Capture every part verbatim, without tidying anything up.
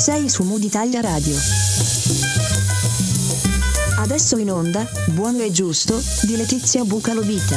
sei su Mood Italia Radio. Adesso in onda, Buono e Giusto, di Letizia Bucalovita.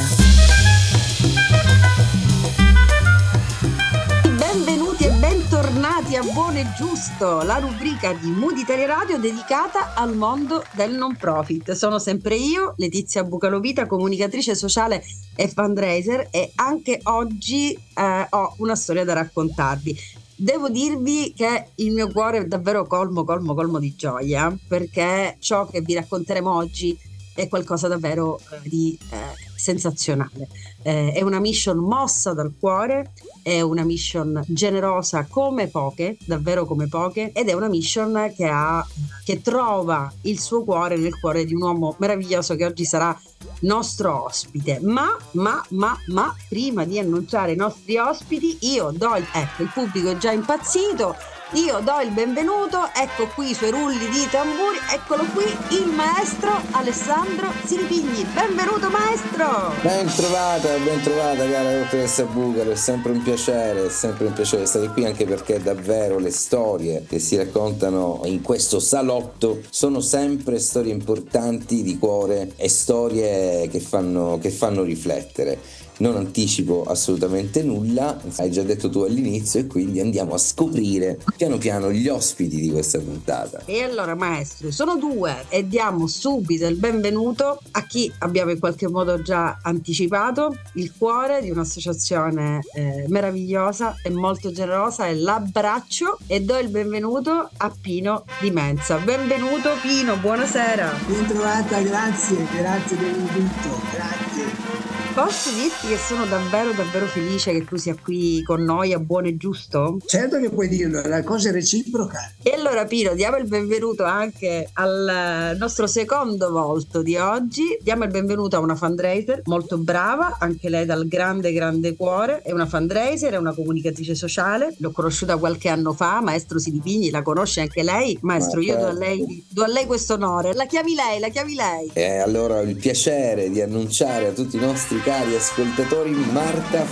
Benvenuti e bentornati a Buono e Giusto, la rubrica di Mood Italia Radio dedicata al mondo del non profit. Sono sempre io, Letizia Bucalovita, comunicatrice sociale e fundraiser, e anche oggi eh, ho una storia da raccontarvi. Devo dirvi che il mio cuore è davvero colmo, colmo, colmo di gioia, perché ciò che vi racconteremo oggi è qualcosa davvero eh, di eh, sensazionale. Eh, è una mission mossa dal cuore, è una mission generosa come poche, davvero come poche, ed è una mission che ha che trova il suo cuore nel cuore di un uomo meraviglioso che oggi sarà nostro ospite. Ma, ma, ma, ma, prima di annunciare i nostri ospiti, io do il, ecco, il pubblico è già impazzito, io do il benvenuto, ecco qui i suoi rulli di tamburi, eccolo qui, il maestro Alessandro Siripigni. Benvenuto maestro! Ben trovata, ben trovata cara dottoressa Bucalo, è sempre un piacere, è sempre un piacere stare qui, anche perché davvero le storie che si raccontano in questo salotto sono sempre storie importanti di cuore e storie che fanno, che fanno riflettere. Non anticipo assolutamente nulla, hai già detto tu all'inizio, e quindi andiamo a scoprire piano piano gli ospiti di questa puntata. E allora maestro, sono due e diamo subito il benvenuto a chi abbiamo in qualche modo già anticipato, il cuore di un'associazione eh, meravigliosa e molto generosa, è l'Abbraccio, e do il benvenuto a Pino Di Menza. Benvenuto Pino, buonasera. Ben trovata, grazie, grazie dell'invito, grazie. Posso dirti che sono davvero davvero felice che tu sia qui con noi a Buono e Giusto? Certo che puoi dirlo, la cosa è reciproca. E allora Pino, diamo il benvenuto anche al nostro secondo volto di oggi. Diamo il benvenuto a una fundraiser molto brava, anche lei dal grande grande cuore. È una fundraiser, è una comunicatrice sociale. L'ho conosciuta qualche anno fa, maestro Siripigni, la conosce anche lei? Maestro, Ma io do a, certo. lei, do a lei questo onore. La chiavi lei, la chiavi lei. E allora ho il piacere di annunciare a tutti i nostri cari ascoltatori Marta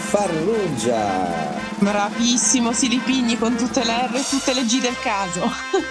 Farrugia. Bravissimo Siripigni, con tutte le R e tutte le G del caso.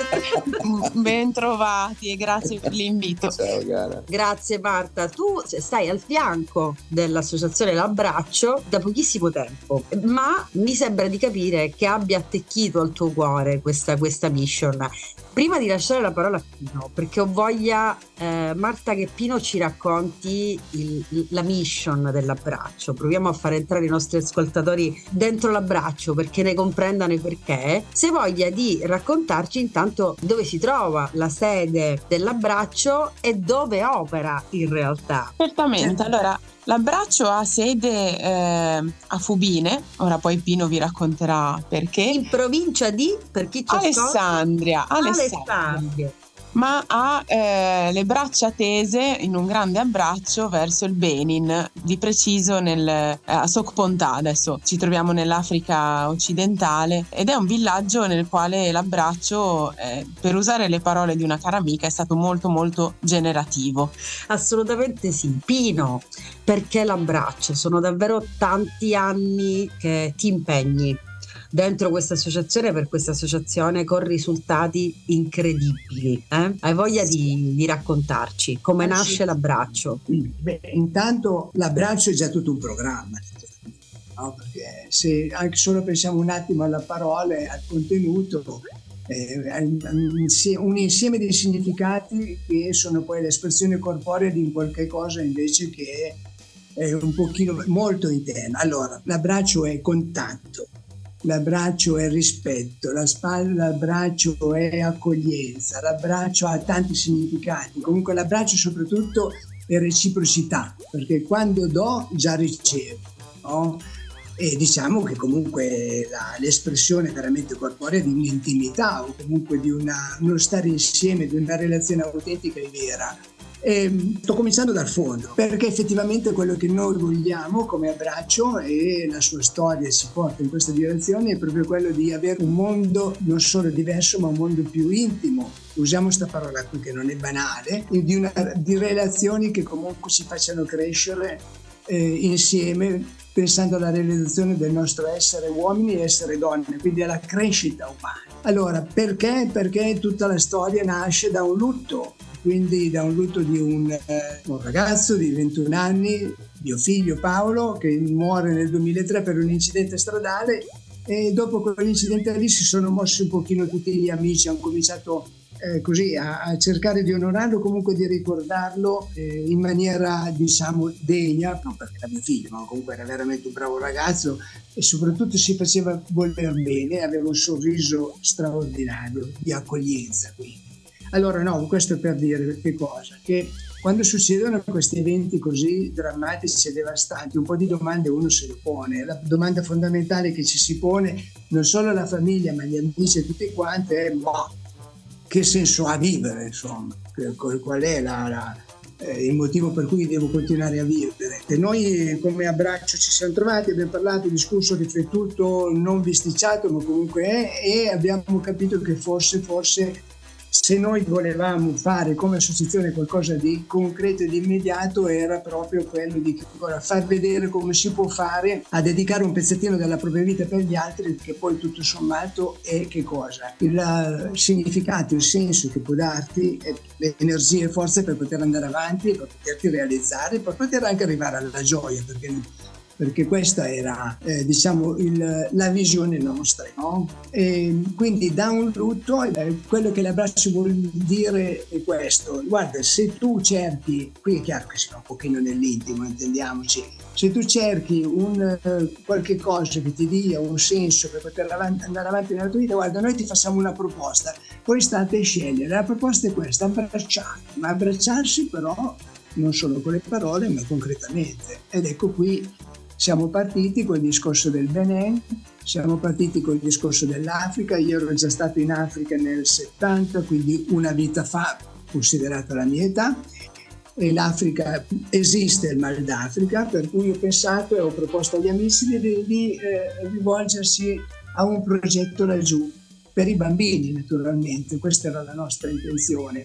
Ben trovati e grazie per l'invito. Ciao cara. Grazie Marta, tu stai al fianco dell'associazione L'Abbraccio da pochissimo tempo, ma mi sembra di capire che abbia attecchito al tuo cuore questa, questa mission. Prima di lasciare la parola a Pino, perché ho voglia eh, Marta che Pino ci racconti il, la mission dell'Abbraccio, proviamo a far entrare i nostri ascoltatori dentro l'Abbraccio perché ne comprendano i perché. Se voglia di raccontarci intanto dove si trova la sede dell'Abbraccio e dove opera in realtà. Certamente, allora l'Abbraccio ha sede eh, a Fubine, ora poi Pino vi racconterà perché. In provincia di, per chi ci Alessandria, ascolta? Alessandria. Alessandria. Ma ha eh, le braccia tese in un grande abbraccio verso il Benin, di preciso nel, eh, a Sokponta. Adesso ci troviamo nell'Africa occidentale ed è un villaggio nel quale l'Abbraccio, eh, per usare le parole di una cara amica, è stato molto molto generativo. Assolutamente sì. Pino, perché l'Abbraccio? Sono davvero tanti anni che ti impegni dentro questa associazione, per questa associazione con risultati incredibili. Eh? Hai voglia di, di raccontarci come Eh, nasce sì. l'Abbraccio? Beh, intanto l'Abbraccio è già tutto un programma, no? Perché se anche solo pensiamo un attimo alla parola e al contenuto, eh, è un insieme di significati che sono poi l'espressione corporea di qualche cosa invece che è un pochino molto interna. Allora, l'Abbraccio è contatto, l'Abbraccio è rispetto, la spalla, l'Abbraccio è accoglienza, l'Abbraccio ha tanti significati. Comunque l'Abbraccio soprattutto è reciprocità, perché quando do già ricevo, no? E diciamo che comunque la, l'espressione veramente corporea di un'intimità o comunque di una, uno stare insieme, di una relazione autentica e vera. E sto cominciando dal fondo, perché effettivamente quello che noi vogliamo come Abbraccio, e la sua storia si porta in questa direzione, è proprio quello di avere un mondo non solo diverso ma un mondo più intimo. Usiamo questa parola qui che non è banale, di, una, di relazioni che comunque si facciano crescere eh, insieme, pensando alla realizzazione del nostro essere uomini e essere donne, quindi alla crescita umana. Allora, perché? Perché tutta la storia nasce da un lutto, quindi da un lutto di un, eh, un ragazzo di ventuno anni, mio figlio Paolo, che muore nel duemilatré per un incidente stradale, e dopo quell'incidente lì si sono mossi un pochino tutti gli amici, hanno cominciato eh, così a, a cercare di onorarlo, comunque di ricordarlo eh, in maniera diciamo degna, non perché era mio figlio, ma comunque era veramente un bravo ragazzo e soprattutto si faceva voler bene, aveva un sorriso straordinario di accoglienza. Quindi. Allora no, questo per dire che cosa? Che quando succedono questi eventi così drammatici e devastanti, un po' di domande uno se le pone. La domanda fondamentale che ci si pone, non solo la famiglia, ma gli amici e tutti quanti, è ma che senso ha vivere, insomma? Qual è la, la, eh, il motivo per cui devo continuare a vivere? E noi come abbraccio ci siamo trovati, abbiamo parlato, discusso, riflettuto, non bisticciato, ma comunque è, e abbiamo capito che forse, forse se noi volevamo fare come associazione qualcosa di concreto e di immediato era proprio quello di far vedere come si può fare a dedicare un pezzettino della propria vita per gli altri, che poi tutto sommato è che cosa? Il significato, il senso che può darti, le energie e forze per poter andare avanti, per poterti realizzare, per poter anche arrivare alla gioia, perché perché questa era eh, diciamo il, la visione nostra, no? E quindi da un lutto eh, quello che l'abbraccio vuol dire è questo: guarda, se tu cerchi, qui è chiaro che si va un pochino nell'intimo, intendiamoci, se tu cerchi un eh, qualche cosa che ti dia un senso per poter avanti, andare avanti nella tua vita, guarda, noi ti facciamo una proposta, poi state a scegliere, la proposta è questa: abbracciarti, ma abbracciarsi però non solo con le parole ma concretamente. Ed ecco qui siamo partiti col discorso del Benin, siamo partiti col discorso dell'Africa. Io ero già stato in Africa nel settanta, quindi una vita fa, considerata la mia età, e l'Africa esiste, il Mal d'Africa, per cui ho pensato e ho proposto agli amici di, di eh, rivolgersi a un progetto laggiù, per i bambini naturalmente, questa era la nostra intenzione.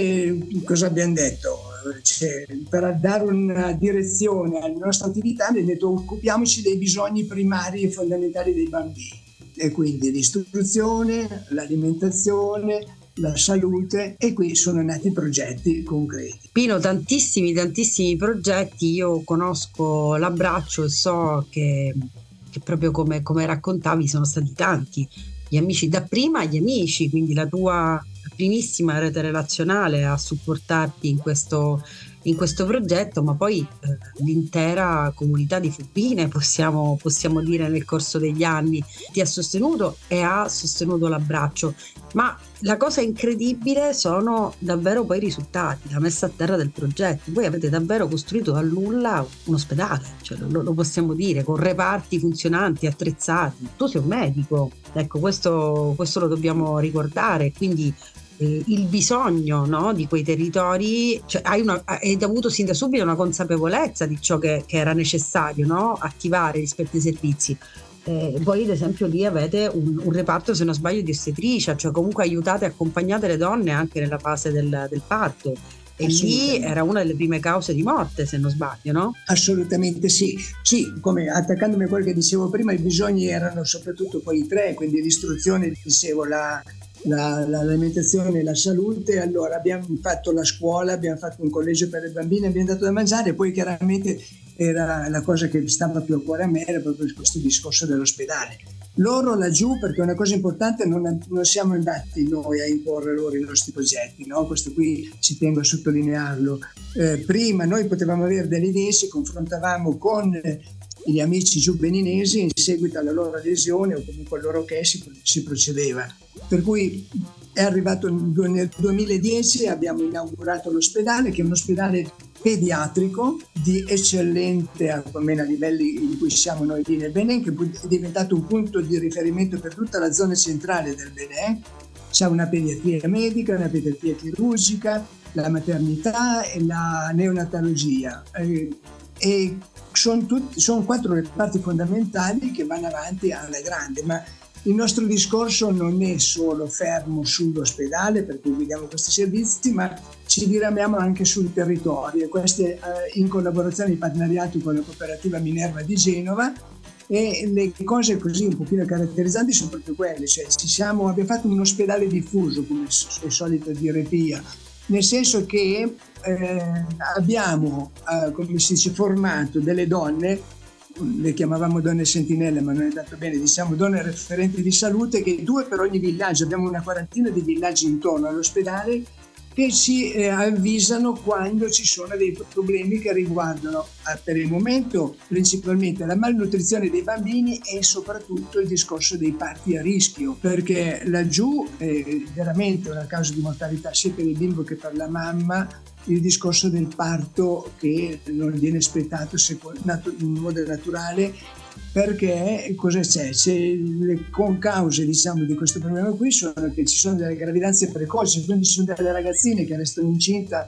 E cosa abbiamo detto? Cioè, per dare una direzione alla nostra attività abbiamo detto: occupiamoci dei bisogni primari e fondamentali dei bambini, e quindi l'istruzione, l'alimentazione, la salute, e qui sono nati progetti concreti. Pino, tantissimi tantissimi progetti. Io conosco l'abbraccio e so che, che proprio come, come raccontavi sono stati tanti gli amici, dapprima gli amici, quindi la tua primissima rete relazionale a supportarti in questo, in questo progetto, ma poi eh, l'intera comunità di Fubine, possiamo, possiamo dire, nel corso degli anni ti ha sostenuto e ha sostenuto l'abbraccio. Ma la cosa incredibile sono davvero poi i risultati, la messa a terra del progetto. Voi avete davvero costruito dal nulla un ospedale, cioè lo, lo possiamo dire, con reparti funzionanti, attrezzati. Tu sei un medico, ecco, questo, questo lo dobbiamo ricordare, quindi eh, il bisogno, no, di quei territori, cioè hai, una, hai avuto sin da subito una consapevolezza di ciò che, che era necessario, no, attivare rispetto ai servizi. Eh, voi ad esempio lì avete un, un reparto, se non sbaglio, di ostetricia, cioè comunque aiutate e accompagnate le donne anche nella fase del, del parto, e lì era una delle prime cause di morte, se non sbaglio, no? Assolutamente sì, sì, come attaccandomi a quello che dicevo prima, i bisogni erano soprattutto quei tre, quindi l'istruzione, dicevo, la, la, l'alimentazione e la salute. Allora abbiamo fatto la scuola, abbiamo fatto un collegio per le bambine, abbiamo dato da mangiare, e poi chiaramente era la cosa che stava più a cuore a me, era proprio questo discorso dell'ospedale. Loro laggiù, perché una cosa importante, non, non siamo andati noi a imporre loro i nostri progetti, no? Questo qui ci tengo a sottolinearlo. Eh, prima noi potevamo avere delle idee, ci confrontavamo con gli amici giù beninesi, in seguito alla loro adesione o comunque al loro ok si, si procedeva. Per cui è arrivato nel duemiladieci, abbiamo inaugurato l'ospedale, che è un ospedale pediatrico di eccellente, almeno a livelli in cui siamo noi lì nel Benin, che è diventato un punto di riferimento per tutta la zona centrale del Benin. C'è una pediatria medica, una pediatria chirurgica, la maternità e la neonatologia. E, e sono, tutti, sono quattro reparti fondamentali che vanno avanti alla grande, ma il nostro discorso non è solo fermo sull'ospedale, per cui guidiamo questi servizi, ma ci diramiamo anche sul territorio. Queste eh, in collaborazione, in partenariato con la cooperativa Minerva di Genova, E le cose così un pochino caratterizzanti sono proprio quelle, cioè ci siamo, abbiamo fatto un ospedale diffuso, come è solito dire Pia, nel senso che eh, abbiamo, eh, come si dice, formato delle donne, le chiamavamo donne sentinelle ma non è andato bene, diciamo donne referenti di salute, che due per ogni villaggio, abbiamo una quarantina di villaggi intorno all'ospedale, che ci eh, avvisano quando ci sono dei problemi che riguardano eh, per il momento principalmente la malnutrizione dei bambini e soprattutto il discorso dei parti a rischio, perché laggiù è veramente una causa di mortalità sia per il bimbo che per la mamma, il discorso del parto che non viene espletato in modo naturale. Perché cosa c'è? c'è le concause, diciamo, di questo problema qui sono che ci sono delle gravidanze precoci, quindi ci sono delle ragazzine che restano incinta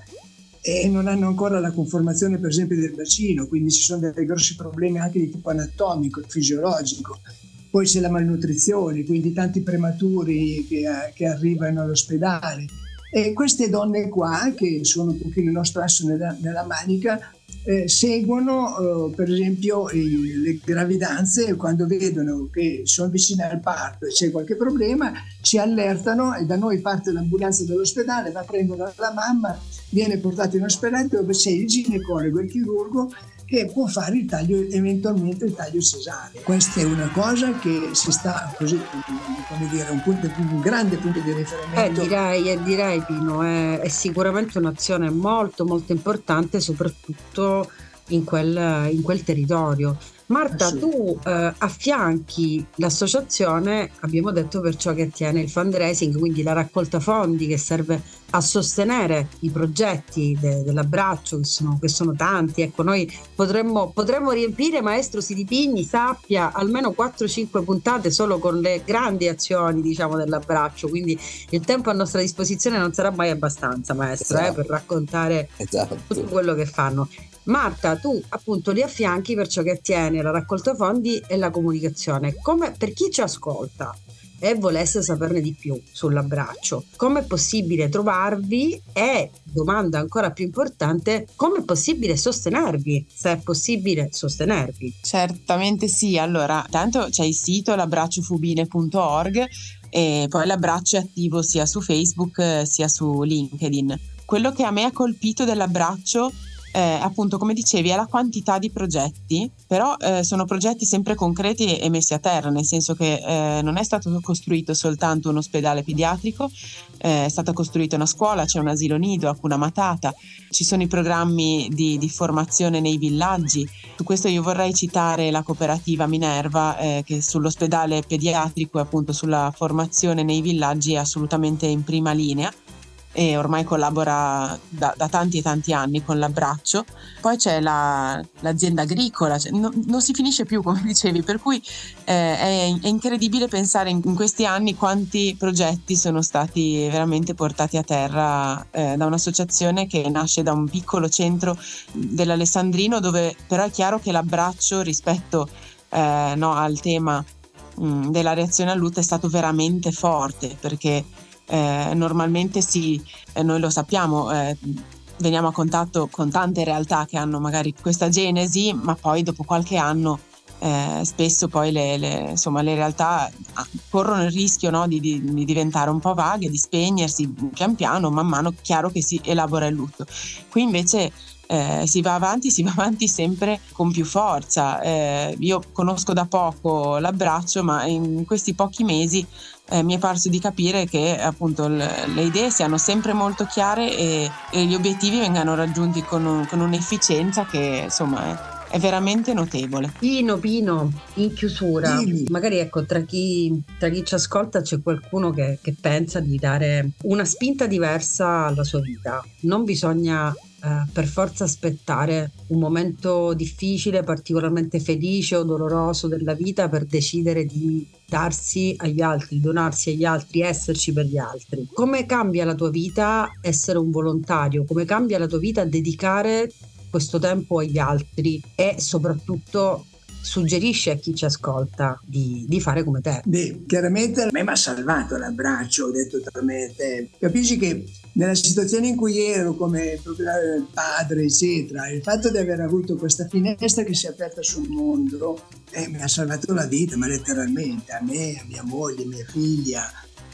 e non hanno ancora la conformazione per esempio del bacino, quindi ci sono dei grossi problemi anche di tipo anatomico, fisiologico. Poi c'è la malnutrizione, quindi tanti prematuri che, che arrivano all'ospedale. E queste donne qua, che sono un pochino il nostro asso nella, nella manica, eh, seguono eh, per esempio i, le gravidanze, quando vedono che sono vicine al parto e c'è qualche problema, ci allertano e da noi parte l'ambulanza dell'ospedale, va a prendere la mamma, viene portata in ospedale dove c'è il ginecologo e il chirurgo che può fare il taglio, eventualmente il taglio cesareo. Questa è una cosa che si sta così, come dire, un, punto, un grande punto di riferimento. Eh, direi, eh, direi Pino, è, è sicuramente un'azione molto molto importante, soprattutto in quel, in quel territorio. Marta, tu eh, affianchi l'associazione, abbiamo detto, per ciò che attiene il fundraising, quindi la raccolta fondi che serve a sostenere i progetti de- dell'abbraccio, che sono, che sono tanti. Ecco, noi potremmo, potremmo riempire, maestro Siripigni, sappia, almeno quattro cinque puntate solo con le grandi azioni, diciamo, dell'abbraccio, quindi il tempo a nostra disposizione non sarà mai abbastanza, maestro, esatto. eh, per raccontare esatto. tutto quello che fanno. Marta, tu appunto li affianchi per ciò che attiene la raccolta fondi e la comunicazione. Come, per chi ci ascolta e volesse saperne di più sull'abbraccio, come è possibile trovarvi e, domanda ancora più importante, come è possibile sostenervi, se è possibile sostenervi? Certamente sì, allora tanto c'è il sito l'abbracciofubile punto org e poi l'abbraccio è attivo sia su Facebook sia su LinkedIn. Quello che a me ha colpito dell'abbraccio Eh, appunto, come dicevi, è la quantità di progetti, però eh, sono progetti sempre concreti e messi a terra, nel senso che eh, non è stato costruito soltanto un ospedale pediatrico, eh, è stata costruita una scuola, c'è un asilo nido, Hakuna Matata, ci sono i programmi di, di formazione nei villaggi. Su questo io vorrei citare la cooperativa Minerva, eh, che sull'ospedale pediatrico e appunto sulla formazione nei villaggi è assolutamente in prima linea e ormai collabora da, da tanti e tanti anni con l'abbraccio. Poi c'è la, l'azienda agricola, cioè no, non si finisce più, come dicevi, per cui eh, è, è incredibile pensare in, in questi anni quanti progetti sono stati veramente portati a terra eh, da un'associazione che nasce da un piccolo centro dell'Alessandrino, dove però è chiaro che l'abbraccio rispetto eh, no, al tema mh, della reazione al lutto è stato veramente forte, perché Eh, normalmente si, eh, noi lo sappiamo, eh, veniamo a contatto con tante realtà che hanno magari questa genesi, ma poi dopo qualche anno eh, spesso poi le, le, insomma, le realtà corrono il rischio, no, di, di, di diventare un po' vaghe, di spegnersi pian piano, man mano, chiaro che si elabora il lutto. Qui invece Eh, si va avanti, si va avanti sempre con più forza. Eh, io conosco da poco l'abbraccio, ma in questi pochi mesi eh, mi è parso di capire che appunto le, le idee siano sempre molto chiare e, e gli obiettivi vengano raggiunti con, un, con un'efficienza che insomma è, è veramente notevole. Pino, Pino, in chiusura, sì. magari ecco tra chi, tra chi ci ascolta c'è qualcuno che, che pensa di dare una spinta diversa alla sua vita. Non bisogna Uh, per forza aspettare un momento difficile, particolarmente felice o doloroso della vita per decidere di darsi agli altri, donarsi agli altri, esserci per gli altri. Come cambia la tua vita essere un volontario? Come cambia la tua vita dedicare questo tempo agli altri e soprattutto suggerisci a chi ci ascolta di, di fare come te? Beh, chiaramente a me mi ha salvato l'abbraccio, ho detto tra me e te. Capisci che nella situazione in cui ero come proprietario del padre, eccetera, il fatto di aver avuto questa finestra che si è aperta sul mondo eh, mi ha salvato la vita, ma letteralmente, a me, a mia moglie, a mia figlia,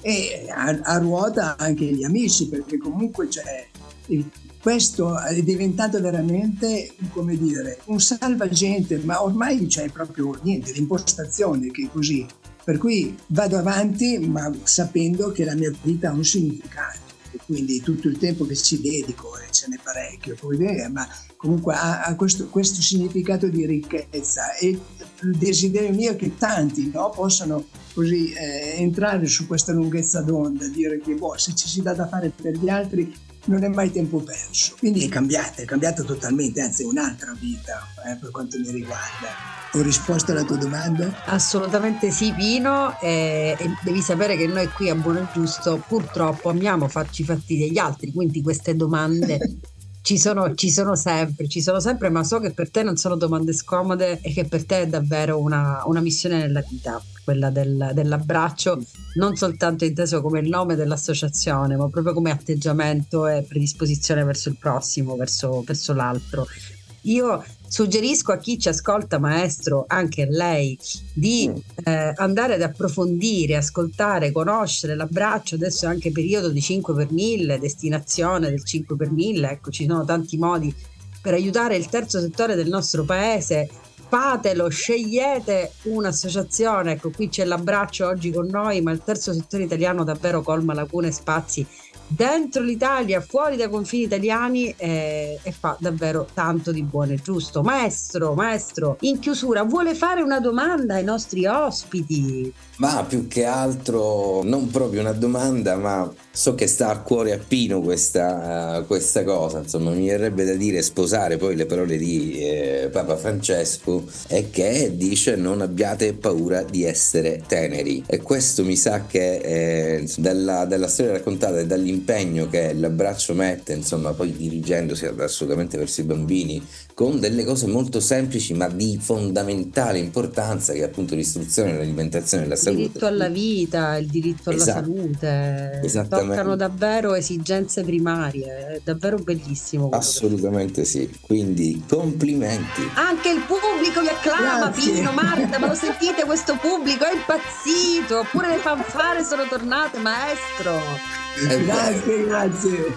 e a, a ruota anche gli amici, perché comunque c'è il, questo è diventato veramente, come dire, un salvagente, ma ormai c'è proprio niente, l'impostazione che è così, per cui vado avanti ma sapendo che la mia vita ha un significato, e quindi tutto il tempo che ci dedico, e ce n'è parecchio, poi beh, ma comunque ha, ha questo, questo significato di ricchezza, e il desiderio mio è che tanti, no, possano così eh, entrare su questa lunghezza d'onda, dire che boh, se ci si dà da fare per gli altri non è mai tempo perso. Quindi è cambiata, è cambiata totalmente, anzi è un'altra vita eh, per quanto mi riguarda. Ho risposto alla tua domanda? Assolutamente sì, Pino, e, e devi sapere che noi qui a Buono e Giusto purtroppo amiamo farci fatti degli altri, quindi queste domande ci sono, ci sono sempre, ci sono sempre, ma so che per te non sono domande scomode e che per te è davvero una, una missione nella vita, quella del, dell'abbraccio, non soltanto inteso come il nome dell'associazione, ma proprio come atteggiamento e predisposizione verso il prossimo, verso, verso l'altro. Io suggerisco a chi ci ascolta, maestro, anche a lei, di eh, andare ad approfondire, ascoltare, conoscere l'abbraccio. Adesso è anche periodo di cinque per mille, destinazione del cinque per mille, ecco, ci sono tanti modi per aiutare il terzo settore del nostro paese. Fatelo, scegliete un'associazione, ecco, qui c'è l'abbraccio oggi con noi, ma il terzo settore italiano davvero colma lacune e spazi dentro l'Italia, fuori dai confini italiani, eh, e fa davvero tanto di buono e giusto. Maestro, maestro, in chiusura vuole fare una domanda ai nostri ospiti? Ma più che altro non proprio una domanda, ma so che sta a cuore a Pino questa, uh, questa cosa, insomma mi verrebbe da dire sposare poi le parole di eh, Papa Francesco, e che dice non abbiate paura di essere teneri, e questo mi sa che eh, dalla, dalla storia raccontata e dall'impegno che l'abbraccio mette, insomma poi dirigendosi assolutamente verso i bambini con delle cose molto semplici ma di fondamentale importanza, che è appunto l'istruzione, l'alimentazione e la salute. Il diritto alla vita, il diritto alla esatto. salute, toccano davvero esigenze primarie, è davvero bellissimo. Assolutamente sì, quindi complimenti. Anche il pubblico vi acclama. Grazie. Pino, Marta, ma lo sentite questo pubblico? È impazzito, pure le fanfare sono tornate, maestro. Eh, grazie, grazie.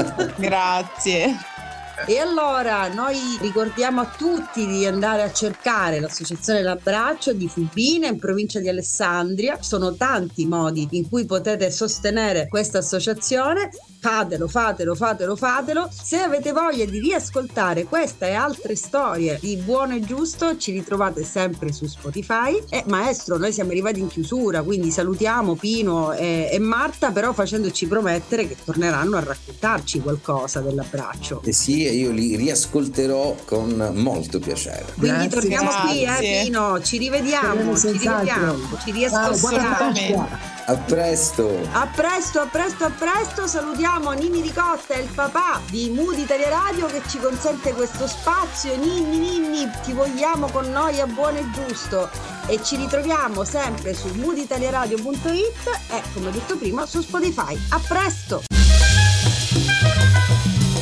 Grazie. E allora noi ricordiamo a tutti di andare a cercare l'associazione L'Abbraccio di Fubine in provincia di Alessandria. Ci sono tanti modi in cui potete sostenere questa associazione. Fatelo, fatelo, fatelo, fatelo. Se avete voglia di riascoltare questa e altre storie di Buono e Giusto, ci ritrovate sempre su Spotify. E maestro, noi siamo arrivati in chiusura, quindi salutiamo Pino e, e Marta, però facendoci promettere che torneranno a raccontarci qualcosa dell'abbraccio. Eh sì, io li riascolterò con molto piacere. Quindi Grazie, torniamo qui, grazie. eh Pino, ci rivediamo, ci rivediamo, ci riascoltiamo. A presto. A presto, a presto, a presto. Salutiamo Nini Ricotta e il papà di Mood Italia Radio che ci consente questo spazio. Nini, Nini, ti vogliamo con noi a Buono e Giusto. E ci ritroviamo sempre su mood italia radio punto it e, come detto prima, su Spotify. A presto.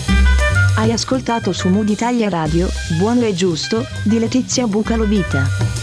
Hai ascoltato su Mood Italia Radio Buono e Giusto di Letizia Bucalovita.